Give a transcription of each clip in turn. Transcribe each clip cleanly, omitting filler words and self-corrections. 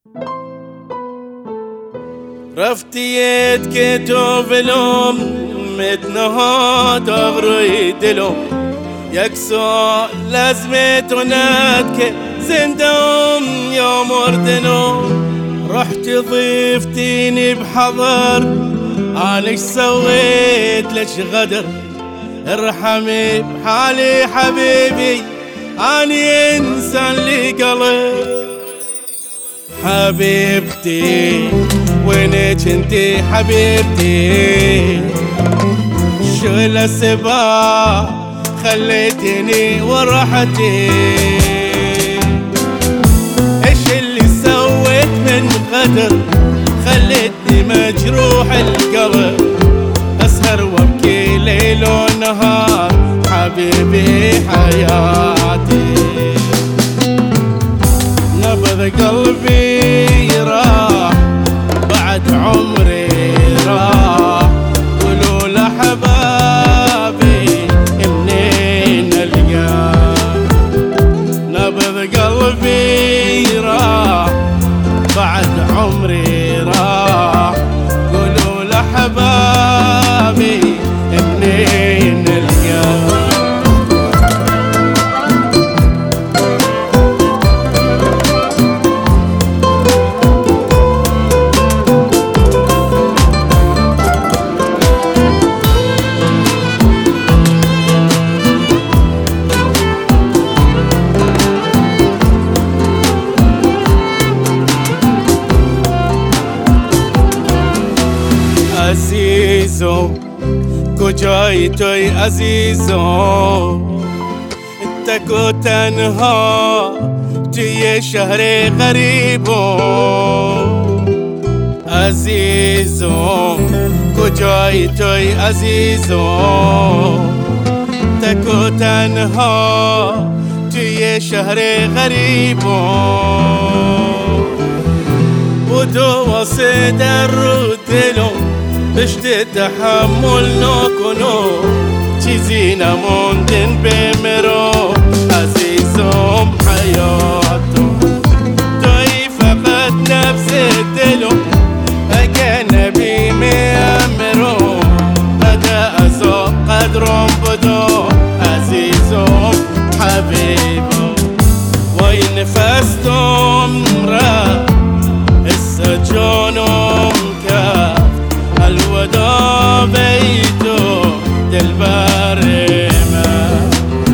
رفتيت كتوب لوم متنها دغري دلوم يكسو لازمت ونادك زندوم يا مردنوم رحت ضيفتيني بحضر انا ايش سويت لك غدر ارحمي بحالي حبيبي اني انسان لي قلب حبيبتي وينك انتي حبيبتي شو الاسباب خليتني ورحتي ايش اللي سويت من غدر خليتني مجروح القلب اسهر وابكي ليل ونهار حبيبي حياتي نبض قلبي راح بعد عمري راح قولوا لحبابي منين القاه نبض قلبي راح بعد عمري راح قولوا لحبابي منين القاه عزیزم کجایی توی عزیزم تکو تنها توی شهر غریبم عزیزم کجایی توی عزیزم تکو تنها توی شهر غریبم بودو واسه در رو دلم بشت تحمل نکنو چیزی نموندن بمیرو عزیزم حیاتم توی فقط نفس دلم اگه نبی میامرو قد ازا قدرم بدو عزیزم حبیبم وای نفستم را حس جانم کرد الوداع بيتو دلبر من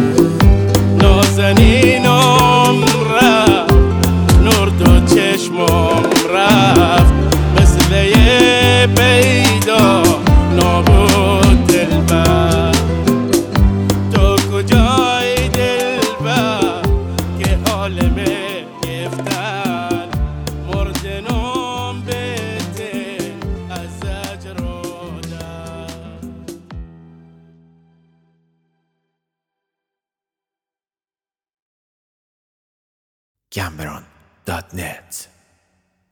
نازنینم رفت نور تو چشمم رفت مثل یه پیدا نابود دلبر تو کجای دلبر که حالم گفتن مردنم بهتن از زجر و درد Cameron.net